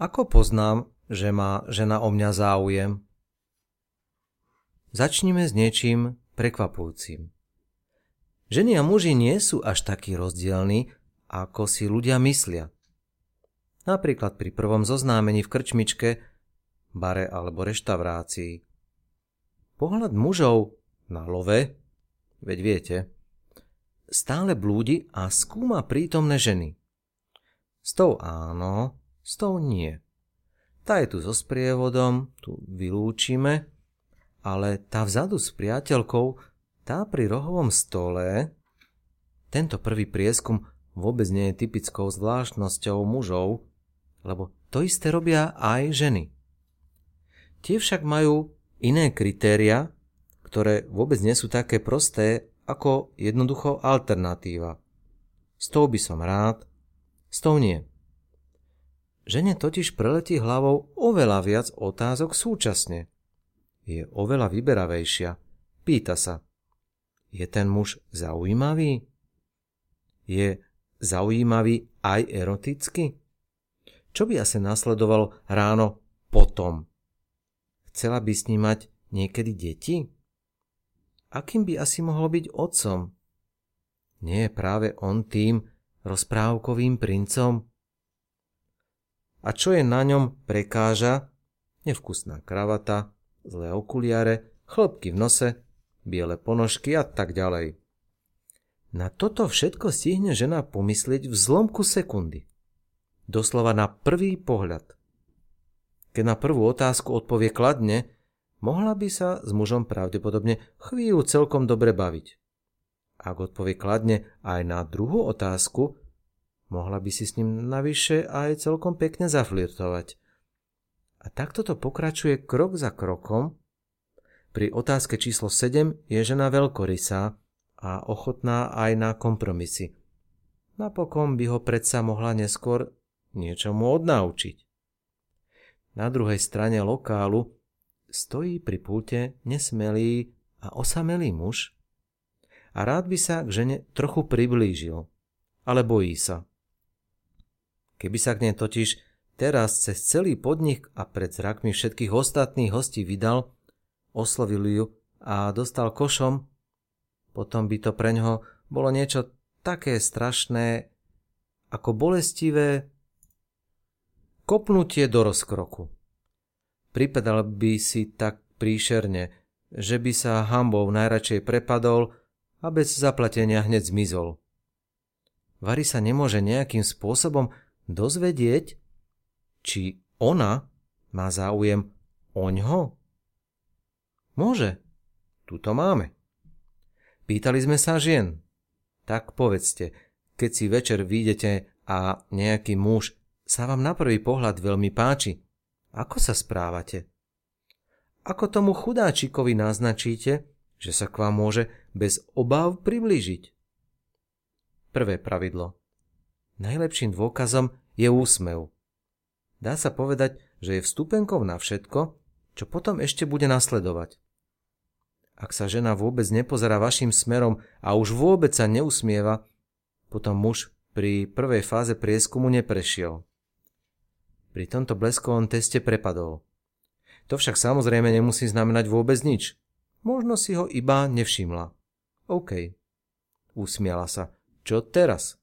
Ako poznám, že má žena o mňa záujem? Začnime s niečím prekvapujúcim. Ženy a muži nie sú až takí rozdielni, ako si ľudia myslia. Napríklad pri prvom zoznámení v krčmičke, bare alebo reštaurácii. Pohľad mužov na love, veď viete, stále blúdi a skúma prítomné ženy. S tou áno, s tou nie. Tá je tu so sprievodom, tu vylúčime, ale tá vzadu s priateľkou, tá pri rohovom stole. Tento prvý prieskum vôbec nie je typickou zvláštnosťou mužov, lebo to isté robia aj ženy. Tie však majú iné kritéria, ktoré vôbec nie sú také prosté ako jednoducho alternatíva. S tou by som rád, s tou nie. Žene totiž preletí hlavou oveľa viac otázok súčasne. Je oveľa vyberavejšia. Pýta sa, je ten muž zaujímavý? Je zaujímavý aj eroticky? Čo by asi nasledovalo ráno potom? Chcela by s ním mať niekedy deti? Akým by asi mohol byť otcom? Nie je práve on tým rozprávkovým princom? A čo je na ňom prekáža? Nevkusná kravata, zlé okuliare, chlopky v nose, biele ponožky a tak ďalej. Na toto všetko stihne žena pomyslieť v zlomku sekundy. Doslova na prvý pohľad. Keď na prvú otázku odpovie kladne, mohla by sa s mužom pravdepodobne chvíľu celkom dobre baviť. Ak odpovie kladne aj na druhú otázku, mohla by si s ním navyše aj celkom pekne zaflirtovať. A takto to pokračuje krok za krokom. Pri otázke číslo 7 je žena veľkorysá a ochotná aj na kompromisy. Napokon by ho predsa mohla neskôr niečomu odnaučiť. Na druhej strane lokálu stojí pri pulte nesmelý a osamelý muž a rád by sa k žene trochu priblížil, ale bojí sa. Keby sa k nej totiž teraz cez celý podnik a pred zrakmi všetkých ostatných hostí vydal, oslovil ju a dostal košom, potom by to preňho bolo niečo také strašné, ako bolestivé kopnutie do rozkroku. Pripadal by si tak príšerne, že by sa hanbou najradšej prepadol a bez zaplatenia hneď zmizol. Vary sa nemôže nejakým spôsobom dozvedieť, či ona má záujem oňho? Môže. Tu to máme. Pýtali sme sa žien. Tak povedzte, keď si večer vyjdete a nejaký muž sa vám na prvý pohľad veľmi páči, ako sa správate? Ako tomu chudáčikovi naznačíte, že sa k vám môže bez obáv priblížiť? Prvé pravidlo. Najlepším dôkazom je úsmev. Dá sa povedať, že je vstupenkou na všetko, čo potom ešte bude nasledovať. Ak sa žena vôbec nepozerá vašim smerom a už vôbec sa neusmieva, potom muž pri prvej fáze prieskumu neprešiel. Pri tomto bleskovom teste prepadol. To však samozrejme nemusí znamenať vôbec nič. Možno si ho iba nevšimla. OK. Usmiala sa. Čo teraz?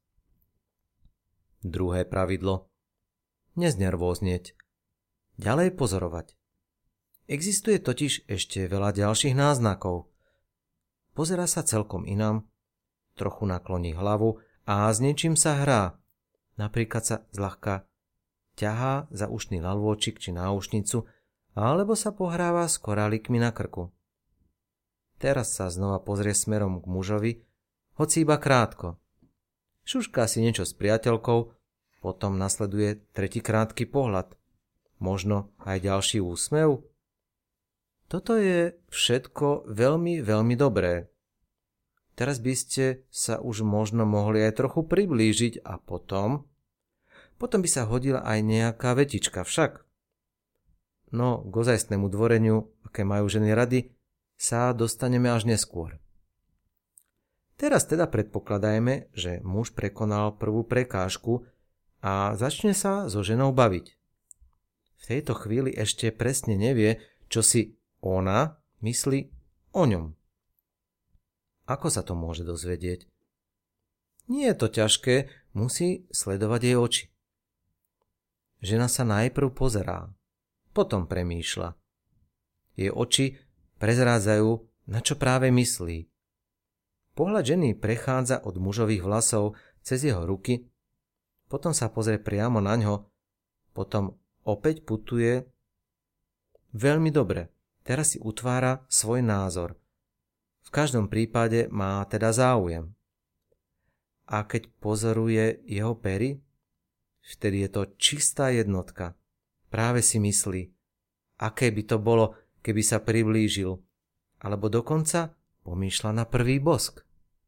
Druhé pravidlo. Neznervóznieť. Ďalej pozorovať. Existuje totiž ešte veľa ďalších náznakov. Pozerá sa celkom inám, trochu nakloní hlavu a s niečím sa hrá. Napríklad sa zľahka ťahá za ušný lalôčik či náušnicu, alebo sa pohráva s korálikmi na krku. Teraz sa znova pozrie smerom k mužovi, hoci iba krátko. Šušká si niečo s priateľkou, potom nasleduje tretí krátky pohľad. Možno aj ďalší úsmev? Toto je všetko veľmi, veľmi dobré. Teraz by ste sa už možno mohli aj trochu priblížiť a potom by sa hodila aj nejaká vetička však. No k ozajstnému dvoreniu, aké majú ženy rady, sa dostaneme až neskôr. Teraz teda predpokladajme, že muž prekonal prvú prekážku a začne sa so ženou baviť. v tejto chvíli ešte presne nevie, čo si ona myslí o ňom. Ako sa to môže dozvedieť? Nie je to ťažké, musí sledovať jej oči. Žena sa najprv pozerá, potom premýšľa. Jej oči prezrádzajú, na čo práve myslí. Pohľad ženy prechádza od mužových vlasov cez jeho ruky, potom sa pozrie priamo na ňo, potom opäť putuje. Veľmi dobre, teraz si utvára svoj názor. V každom prípade má teda záujem. A keď pozoruje jeho pery, vtedy je to čistá jednotka. Práve si myslí, aké by to bolo, keby sa priblížil, alebo dokonca pomýšľa na prvý bosk.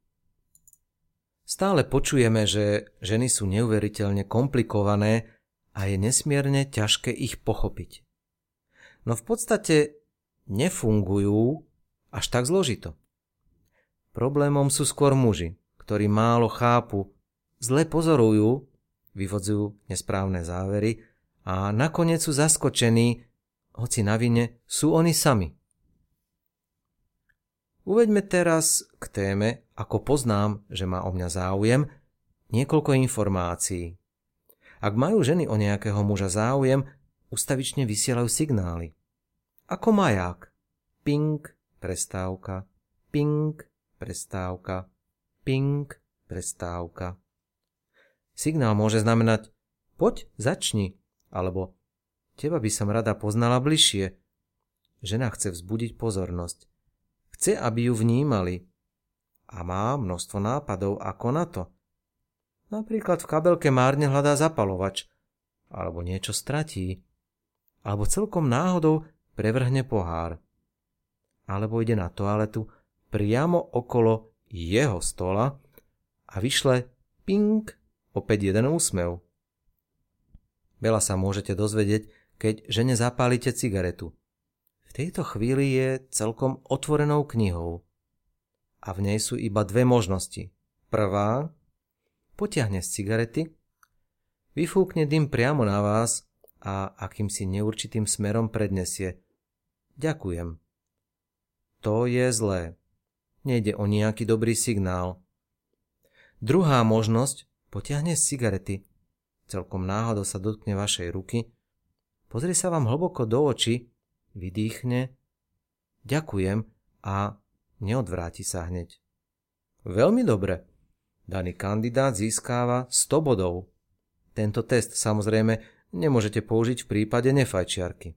Stále počujeme, že ženy sú neuveriteľne komplikované a je nesmierne ťažké ich pochopiť. No v podstate nefungujú až tak zložito. Problémom sú skôr muži, ktorí málo chápu, zle pozorujú, vyvodzujú nesprávne závery a nakoniec sú zaskočení, hoci na vine sú oni sami. Uveďme teraz k téme, ako poznám, že má o mňa záujem, niekoľko informácií. Ak majú ženy o nejakého muža záujem, ustavične vysielajú signály. Ako maják. Ping, prestávka, ping, prestávka, ping, prestávka. Signál môže znamenať poď, začni, alebo teba by som rada poznala bližšie. Žena chce vzbudiť pozornosť. Chce, aby ju vnímali. A má množstvo nápadov ako na to. Napríklad v kabelke márne hľadá zapalovač, alebo niečo stratí, alebo celkom náhodou prevrhne pohár. Alebo ide na toaletu priamo okolo jeho stola a vyšle ping, opäť jeden úsmev. Veľa sa môžete dozvedieť, keď žene zapálite cigaretu. V tejto chvíli je celkom otvorenou knihou. A v nej sú iba dve možnosti. Prvá, potiahne z cigarety, vyfúkne dym priamo na vás a akýmsi neurčitým smerom prednesie. Ďakujem. To je zlé. Nejde o nejaký dobrý signál. Druhá možnosť, potiahne z cigarety, celkom náhodou sa dotkne vašej ruky, pozrie sa vám hlboko do očí, vydýchne, ďakujem a neodvráti sa hneď. Veľmi dobre. Daný kandidát získava 100 bodov. Tento test samozrejme nemôžete použiť v prípade nefajčiarky.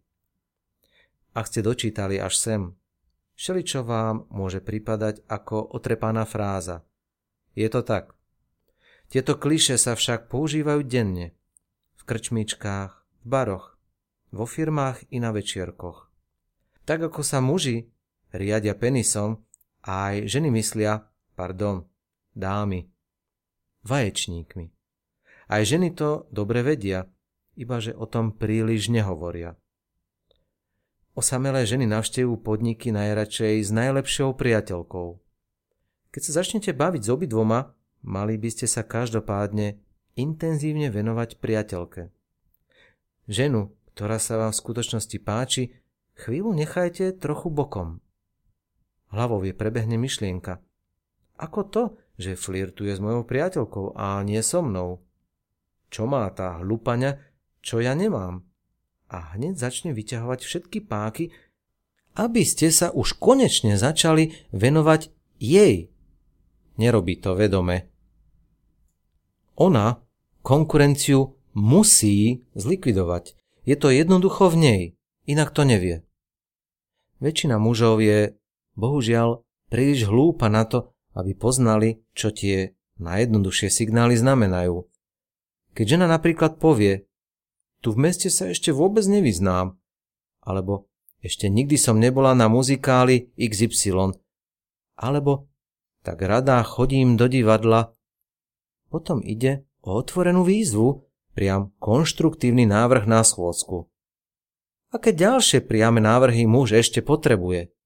Ak ste dočítali až sem, všeličo vám môže pripadať ako otrepaná fráza. Je to tak. Tieto klišé sa však používajú denne. V krčmičkách, v baroch, vo firmách i na večierkoch. Tak ako sa muži riadia penisom, aj ženy myslia, dámy, vaječníkmi. Aj ženy to dobre vedia, ibaže o tom príliš nehovoria. Osamelé ženy navštevujú podniky najradšej s najlepšou priateľkou. Keď sa začnete baviť s obidvoma, mali by ste sa každopádne intenzívne venovať priateľke. Ženu, ktorá sa vám v skutočnosti páči, chvíľu nechajte trochu bokom. Hlavou je prebehne myšlienka. Ako to, že flirtuje s mojou priateľkou a nie so mnou? Čo má tá hlupaňa, čo ja nemám? A hneď začne vyťahovať všetky páky, aby ste sa už konečne začali venovať jej. Nerobí to vedome. Ona konkurenciu musí zlikvidovať. Je to jednoducho v nej, inak to nevie. Väčšina mužov je, bohužiaľ, príliš hlúpa na to, aby poznali, čo tie najjednoduchšie signály znamenajú. Keď žena napríklad povie, tu v meste sa ešte vôbec nevyznám, alebo ešte nikdy som nebola na muzikáli XY, alebo tak rada chodím do divadla, potom ide o otvorenú výzvu, priam konštruktívny návrh na schôdzku. Aké ďalšie priame návrhy muž ešte potrebuje?